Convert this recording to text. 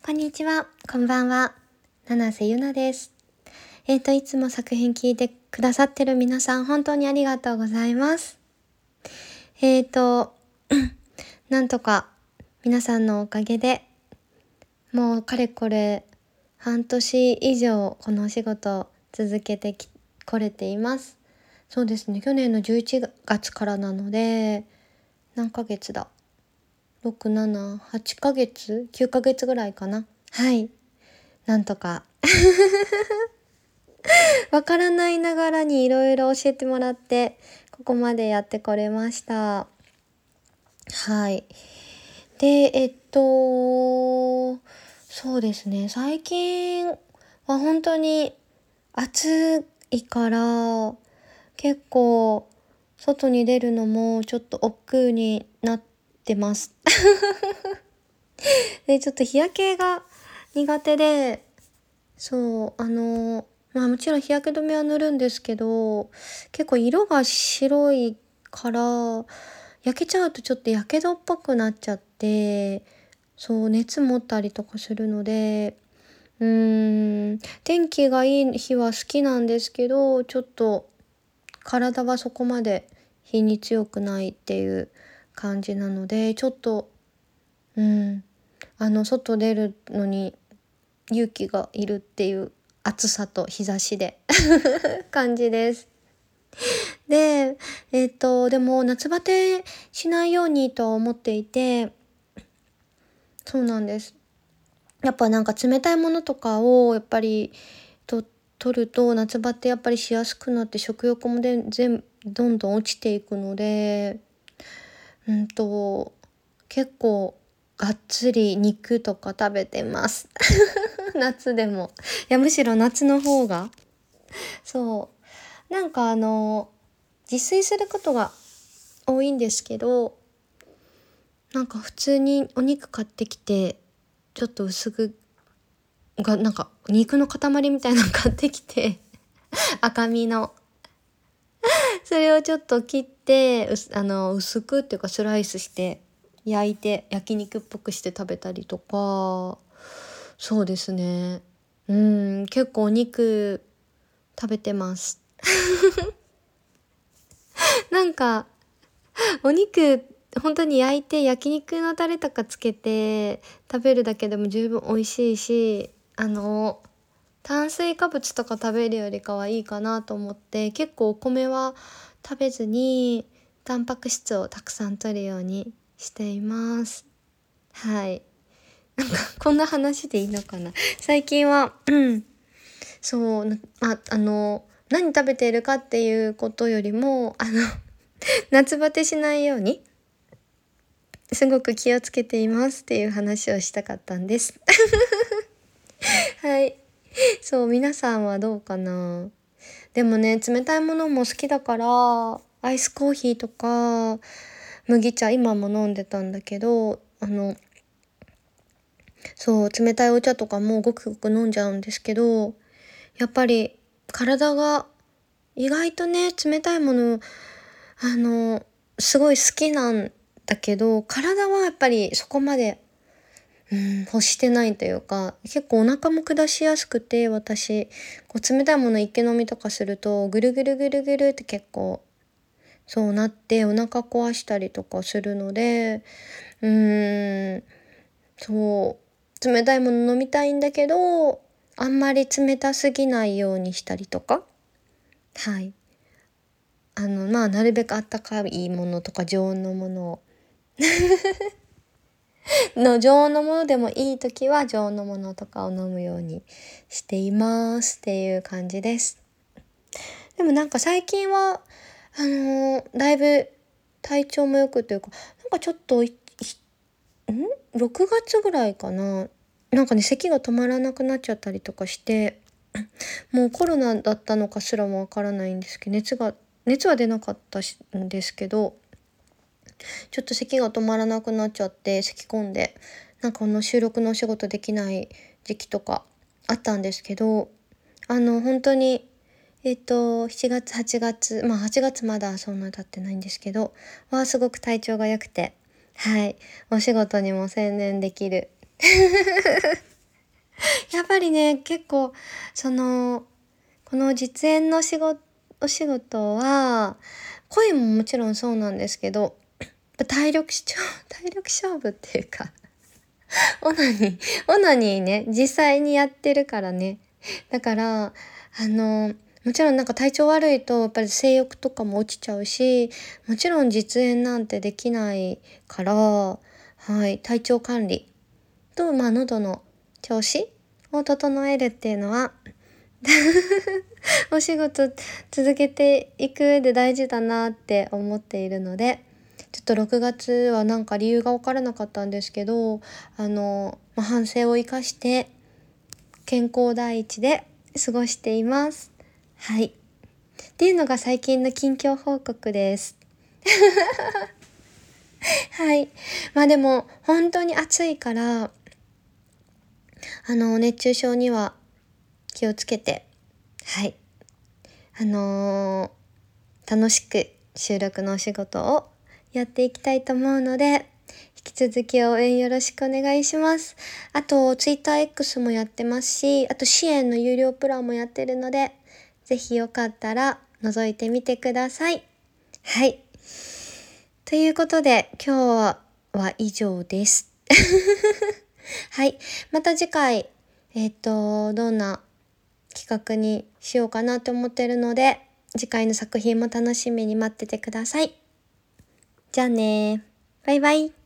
こんにちは、こんばんは。七瀬ゆなです。いつも作品聞いてくださってる皆さん、本当にありがとうございます。なんとか皆さんのおかげで、もうかれこれ半年以上このお仕事を続けてこれています。そうですね、去年の11月からなので、何ヶ月だ6、7、8ヶ月 ?9 ヶ月ぐらいかな。はい。なんとかわからないながらにいろいろ教えてもらってここまでやってこれました。はい。で、そうですね。最近は本当に暑いから結構外に出るのもちょっと億劫になってます。で、ちょっと日焼けが苦手で、そう、もちろん日焼け止めは塗るんですけど、結構色が白いから焼けちゃうとちょっとやけどっぽくなっちゃって、そう熱持ったりとかするので、天気がいい日は好きなんですけど、ちょっと体はそこまで日に強くないっていう感じなので、ちょっと外出るのに勇気がいるっていう暑さと日差しで感じです。で、でも夏バテしないようにとは思っていて、そうなんです。やっぱなんか冷たいものとかをやっぱり取ると夏バテやっぱりしやすくなって食欲もどんどん落ちていくので、結構がっつり肉とか食べてます夏でも。いや、むしろ夏の方がなんか自炊することが多いんですけど、なんか普通にお肉買ってきてちょっと薄くなんか肉の塊みたいなの買ってきて赤身のそれをちょっと切って薄くっていうかスライスして焼いて焼肉っぽくして食べたりとか、そうですね、結構お肉食べてますなんかお肉本当に焼いて焼肉のタレとかつけて食べるだけでも十分美味しいし、炭水化物とか食べるよりかはいいかなと思って、結構お米は食べずにタンパク質をたくさん摂るようにしています。はい。なんかこんな話でいいのかな。最近はそう何食べているかっていうことよりも夏バテしないようにすごく気をつけていますっていう話をしたかったんですはい。そう、皆さんはどうかな。でもね、冷たいものも好きだからアイスコーヒーとか麦茶今も飲んでたんだけど、そう冷たいお茶とかもごくごく飲んじゃうんですけど、やっぱり体が意外とね冷たいものすごい好きなんだけど、体はやっぱりそこまで欲してないというか、結構お腹も下しやすくて、私こう冷たいもの一気飲みとかするとぐるぐるぐるぐるって結構そうなってお腹壊したりとかするので、そう冷たいもの飲みたいんだけどあんまり冷たすぎないようにしたりとか、はい、なるべくあったかいものとか常温のものを常温のものでもいい時は常温のものとかを飲むようにしていますっていう感じです。でもなんか最近はだいぶ体調も良くというか、なんかちょっと6月ぐらいかな、なんかね咳が止まらなくなっちゃったりとかしてもうコロナだったのかすらもわからないんですけど、熱は出なかったんですけど、ちょっと咳が止まらなくなっちゃって咳込んで、なんか収録のお仕事できない時期とかあったんですけど、本当に7月8月8月まだそんな経ってないんですけどすごく体調が良くて、はい、お仕事にも専念できるやっぱりね、結構、この実演のお仕事は、声ももちろんそうなんですけど、やっぱ体力勝負っていうか、オナニーね、実際にやってるからね。だから、もちろんなんか体調悪いとやっぱり性欲とかも落ちちゃうし、もちろん実演なんてできないから、はい、体調管理と、喉の調子を整えるっていうのは、お仕事続けていく上で大事だなって思っているので、ちょっと6月はなんか理由が分からなかったんですけど、反省を生かして健康第一で過ごしています。はい。っていうのが最近の近況報告です。はい。でも本当に暑いから、熱中症には気をつけて、はい。楽しく収録のお仕事をやっていきたいと思うので、引き続き応援よろしくお願いします。あと、TwitterX もやってますし、あと支援の有料プランもやってるので、ぜひよかったら覗いてみてください。はい。ということで、今日は以上です。はい。また次回、どんな企画にしようかなと思ってるので、次回の作品も楽しみに待っててください。じゃあね。バイバイ。